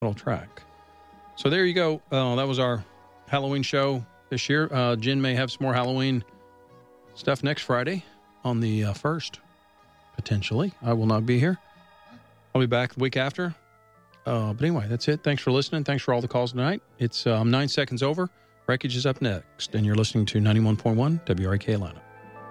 little track. So there you go. That was our Halloween show this year. Jen may have some more Halloween stuff next Friday on the 1st, potentially. I will not be here. I'll be back the week after. But anyway, that's it. Thanks for listening. Thanks for all the calls tonight. It's 9 seconds over. Wreckage is up next, and you're listening to 91.1 WRAK Atlanta.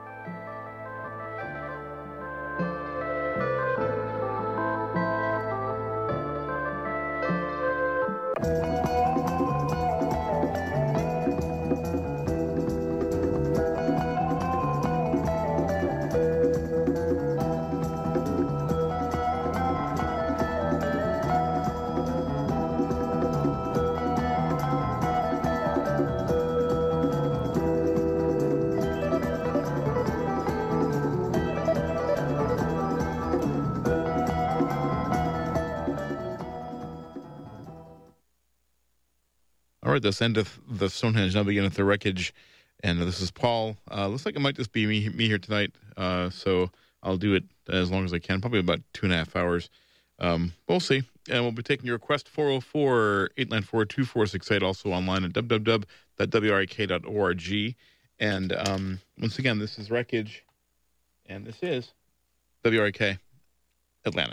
All right, this endeth the Stonehenge, now beginneth the Wreckage, and this is Paul. Looks like it might just be me here tonight, so I'll do it as long as I can, probably about 2.5 hours. We'll see, and we'll be taking your request, 404-894-2468, also online at www.wrak.org. And once again, this is Wreckage, and this is WRAK Atlanta.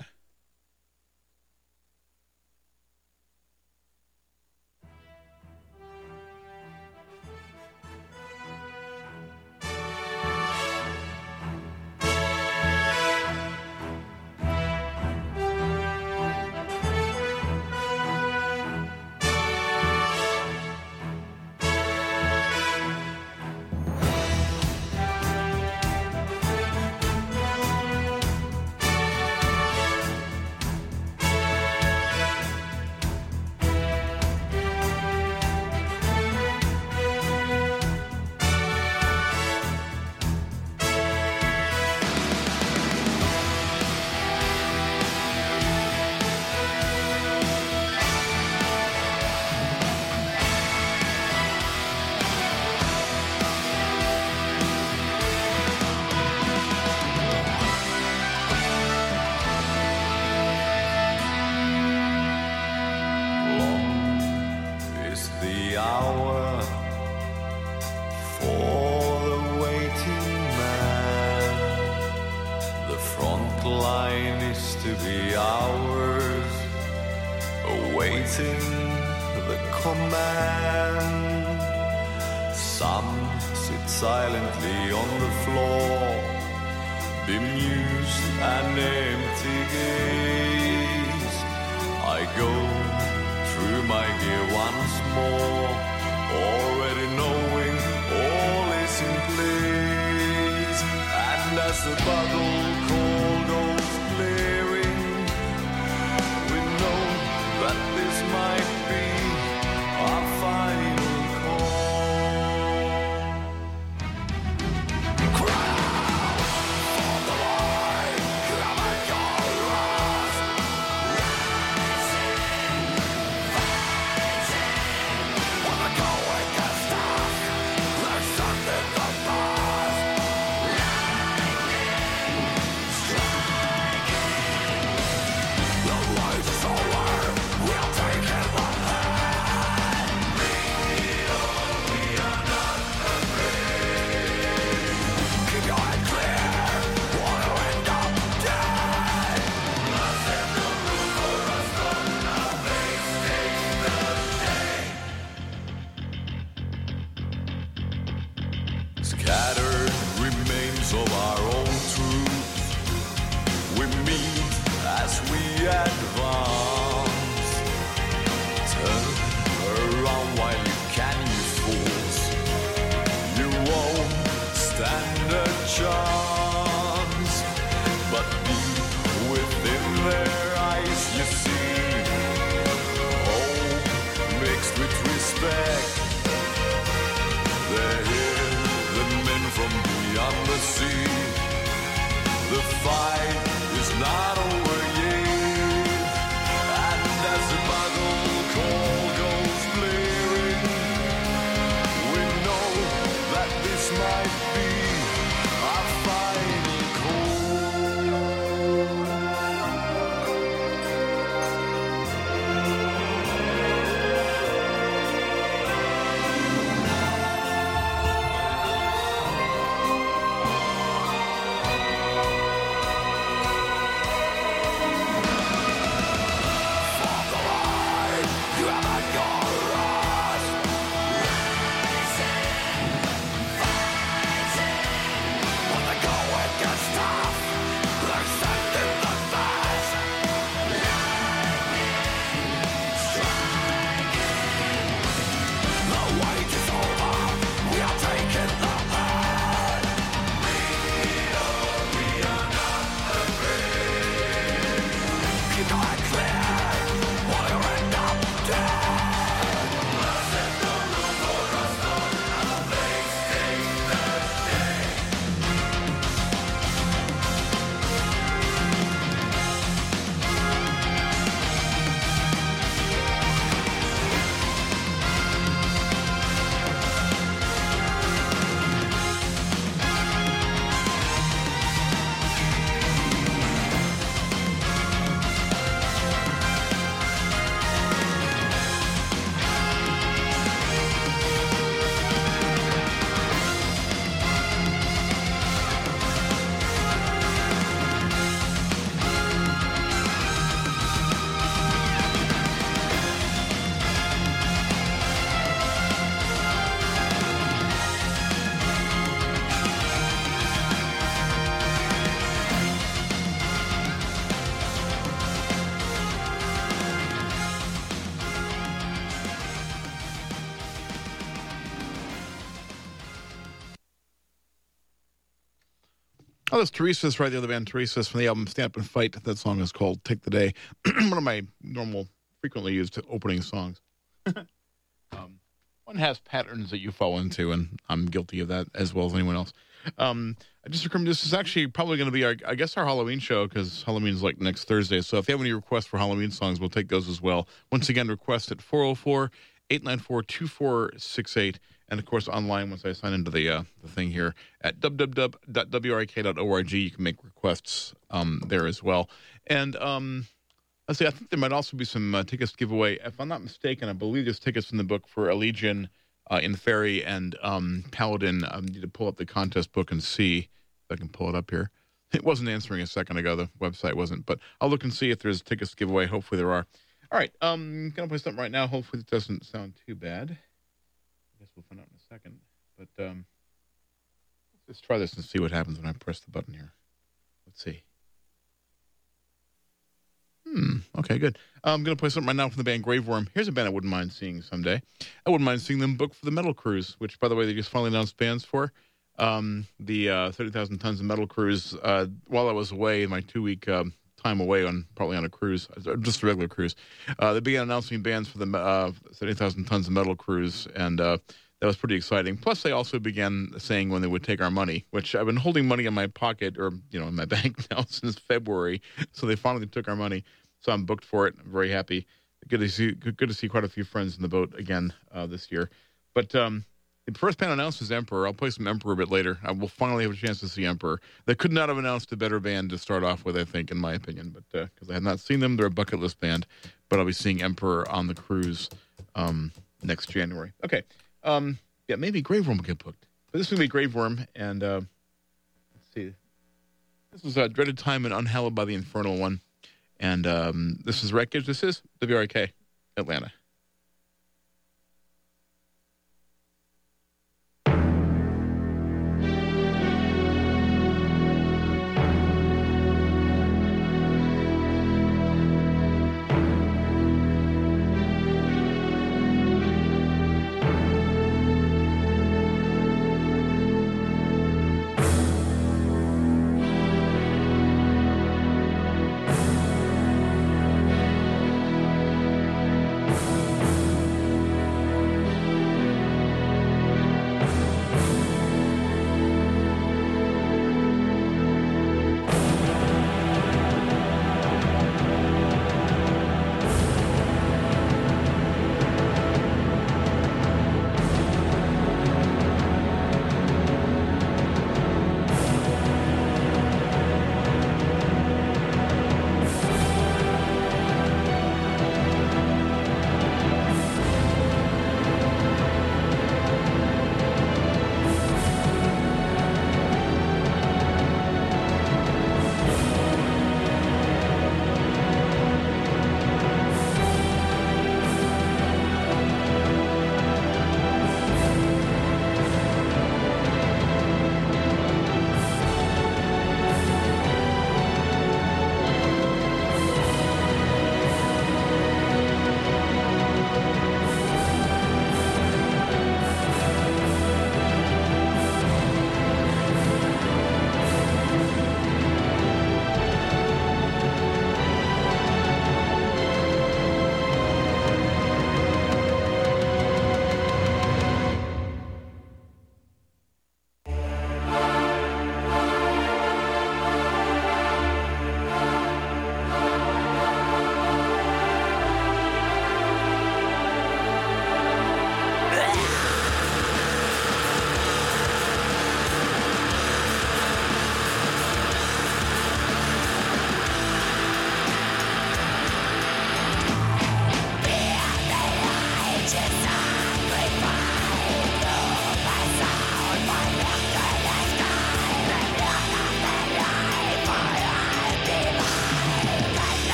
Oh, that's Teresa's, right? The other band, Teresa's, from the album Stand Up and Fight. That song is called Take the Day. One of my normal, frequently used opening songs. One has patterns that you fall into, and I'm guilty of that as well as anyone else. I just remember this is actually probably going to be, our Halloween show, because Halloween's like next Thursday. So if you have any requests for Halloween songs, we'll take those as well. Once again, request at 404-894-2468. And, of course, online, once I sign into the thing here at www.wrik.org, you can make requests there as well. And let's see, I think there might also be some tickets to give away. If I'm not mistaken, I believe there's tickets in the book for Allegiant in Ferry and Paladin. I need to pull up the contest book and see if I can pull it up here. It wasn't answering a second ago. The website wasn't. But I'll look and see if there's tickets to give away. Hopefully there are. All right, going to play something right now. Hopefully it doesn't sound too bad. I guess we'll find out in a second. But let's try this and see what happens when I press the button here. Let's see. Okay, good. I'm going to play something right now from the band Graveworm. Here's a band I wouldn't mind seeing someday. I wouldn't mind seeing them booked for the Metal Cruise, which, by the way, they just finally announced bands for. The 30,000 Tons of Metal Cruise. While I was away, my 2-week time away probably on a cruise, just a regular cruise, they began announcing bands for the 30,000 Tons of Metal Cruise, and that was pretty exciting. Plus, they also began saying when they would take our money, which I've been holding money in my pocket or in my bank now since February. So they finally took our money. So I'm booked for it. I'm very happy. Good to see quite a few friends in the boat again this year. But the first band announced is Emperor. I'll play some Emperor a bit later. I will finally have a chance to see Emperor. They could not have announced a better band to start off with, I think, in my opinion. But because I have not seen them, they're a bucket list band. But I'll be seeing Emperor on the cruise next January. Okay. Yeah, maybe Graveworm will get booked. But this is going to be Graveworm, and let's see. This is Dreaded Time and Unhallowed by the Infernal One. And this is Wreckage. This is WRK Atlanta.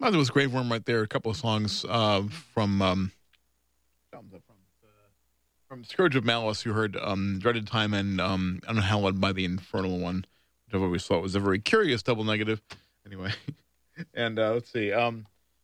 Oh, there was Grave Worm right there. A couple of songs from Scourge of Malice. You heard Dreaded Time and Unhallowed by the Infernal One, which I've always thought was a very curious double negative. Anyway, and let's see. And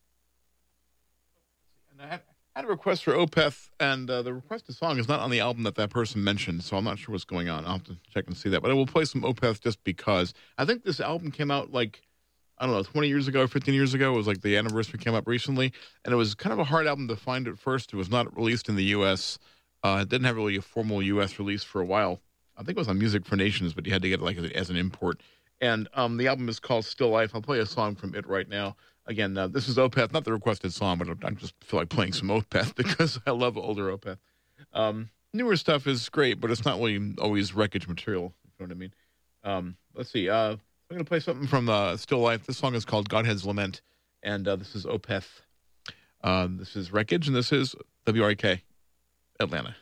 I had a request for Opeth, and the requested song is not on the album that person mentioned, so I'm not sure what's going on. I'll have to check and see that. But I will play some Opeth just because. I think this album came out like, I don't know, 20 years ago, 15 years ago. It was like the anniversary came up recently, and it was kind of a hard album to find at first. It was not released in the U.S. It didn't have really a formal U.S. release for a while. I think it was on Music for Nations, but you had to get it like as an import. And the album is called Still Life. I'll play a song from it right now. Again, this is Opeth, not the requested song, but I just feel like playing some Opeth because I love older Opeth. Newer stuff is great, but it's not really always wreckage material, if you know what I mean. Let's see. I'm going to play something from Still Life. This song is called Godhead's Lament, and this is Opeth. This is Wreckage, and this is WRK, Atlanta.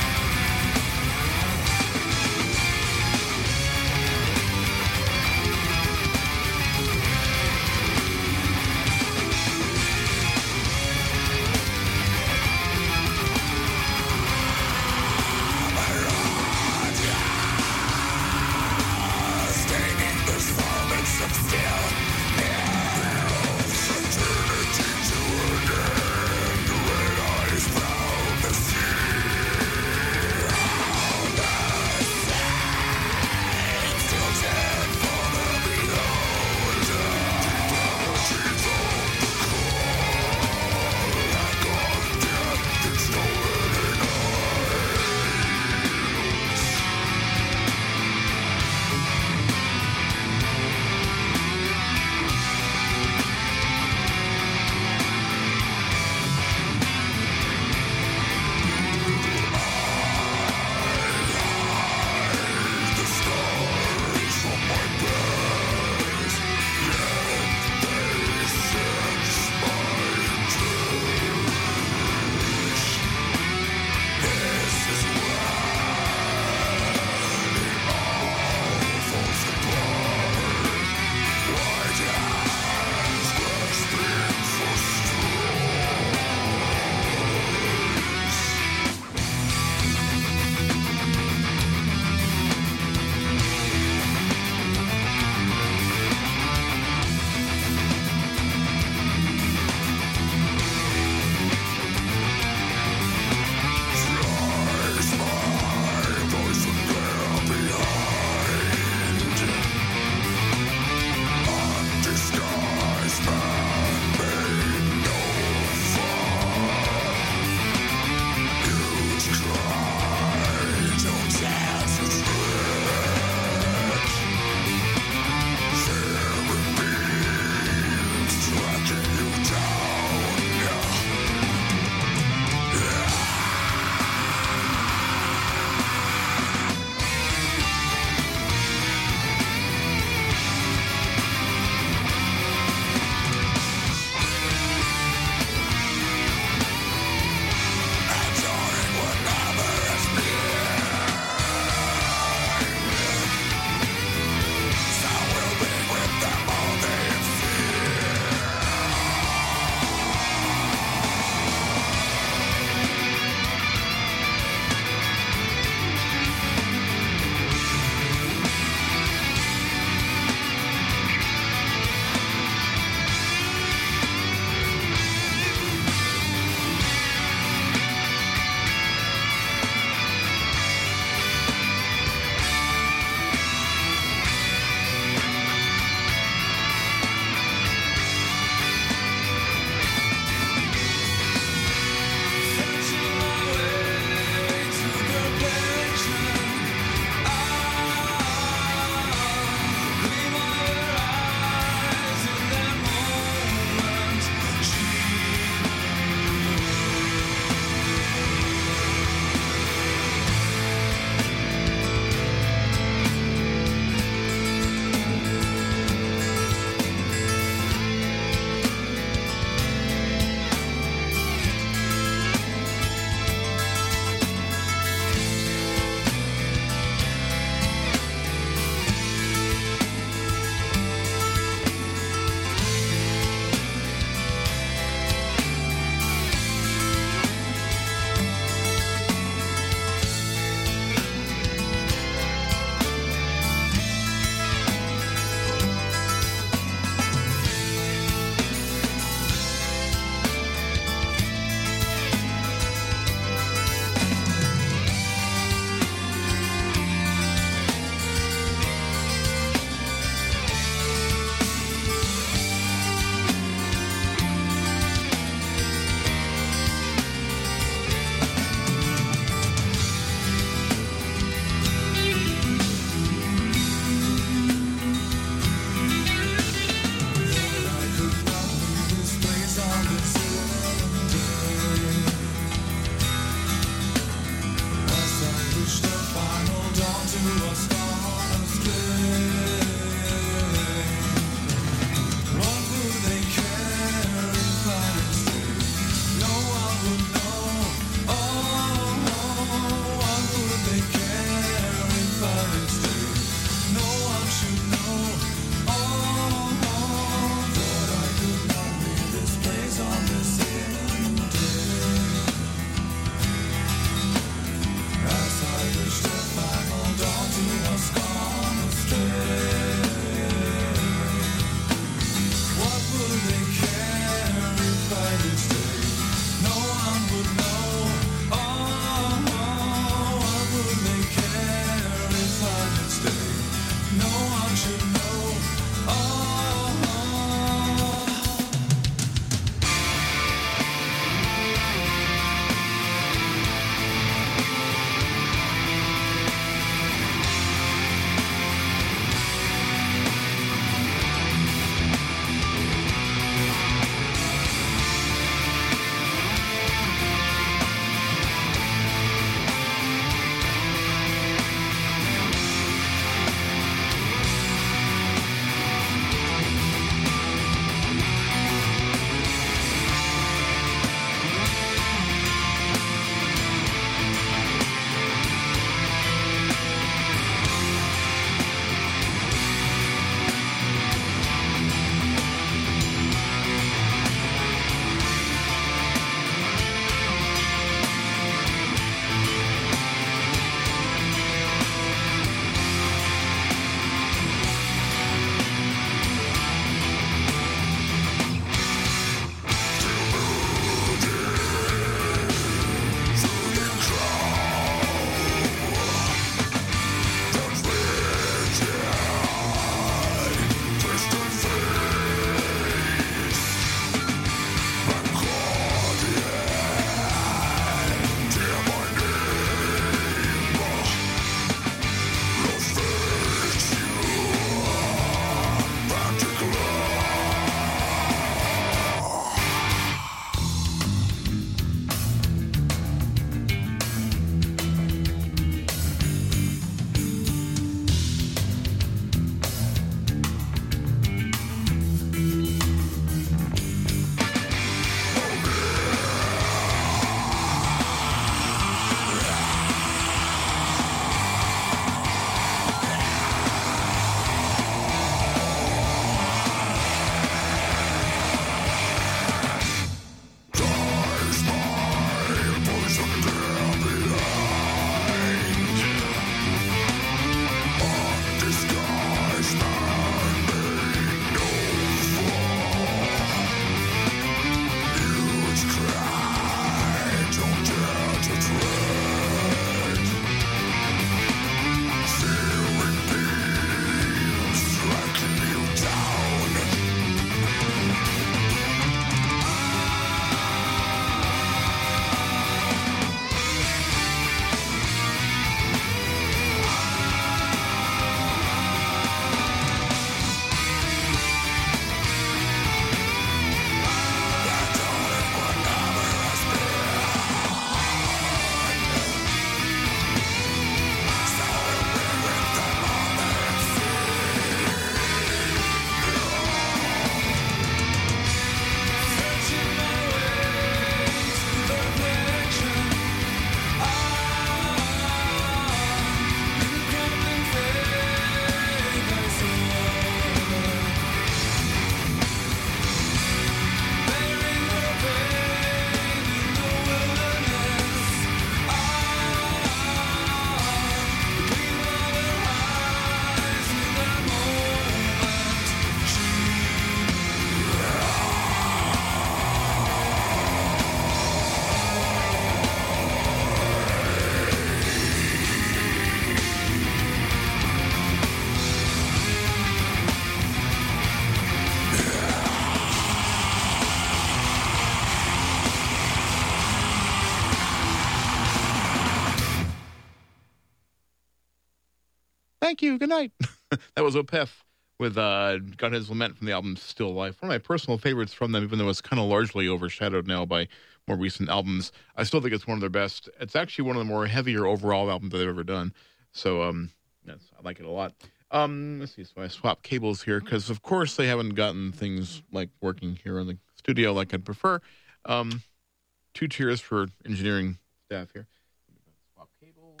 Thank you. Good night. That was Opeth with God His Lament from the album Still Life. One of my personal favorites from them, even though it's kind of largely overshadowed now by more recent albums. I still think it's one of their best. It's actually one of the more heavier overall albums that they've ever done. So I like it a lot. Let's see. So I swap cables here because, of course, they haven't gotten things like working here in the studio like I'd prefer. 2 cheers for engineering staff here. Swap cables.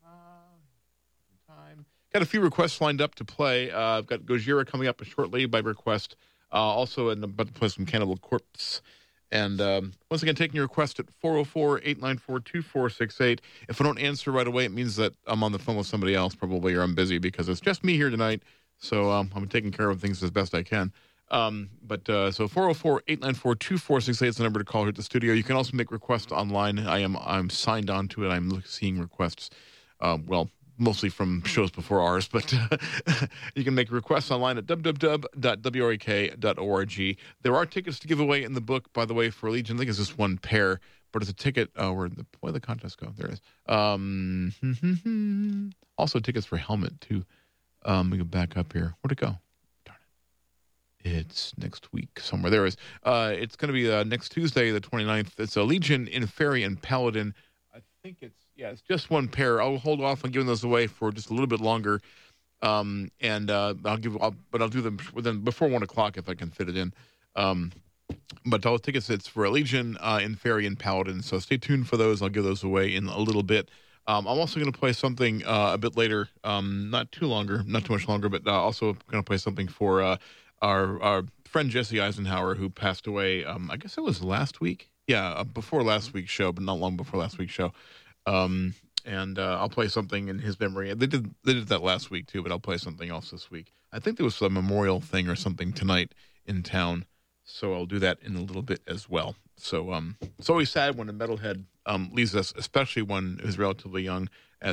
Time. Got a few requests lined up to play. I've got Gojira coming up shortly by request. Also, I'm about to play some Cannibal Corpse. And once again, taking your request at 404-894-2468. If I don't answer right away, it means that I'm on the phone with somebody else probably, or I'm busy because it's just me here tonight. So I'm taking care of things as best I can. So 404-894-2468 is the number to call here at the studio. You can also make requests online. I'm signed on to it. I'm seeing requests. Mostly from shows before ours, but you can make requests online at www.wrek.org. There are tickets to give away in the book, by the way, for Legion. I think it's just 1 pair, but it's a ticket. Where did the contest go? There it is. Also tickets for Helmet, too. We go back up here. Where'd it go? Darn it. It's next week somewhere. There it is. It's going to be next Tuesday, the 29th. It's a Legion in Fairy and Paladin. I think it's just 1 pair. I'll hold off on giving those away for just a little bit longer, I'll do them before 1 o'clock if I can fit it in. But all tickets, it's for a Legion in Fairy and Paladin. So stay tuned for those. I'll give those away in a little bit. I'm also going to play something a bit later, not too much longer, but also going to play something for our friend Jesse Eisenhower, who passed away. I guess it was last week. Yeah, before last week's show, but not long before last week's show. I'll play something in his memory. They did that last week too, but I'll play something else this week. I think there was a memorial thing or something tonight in town, so I'll do that in a little bit as well. So it's always sad when a metalhead leaves us, especially one who's relatively young.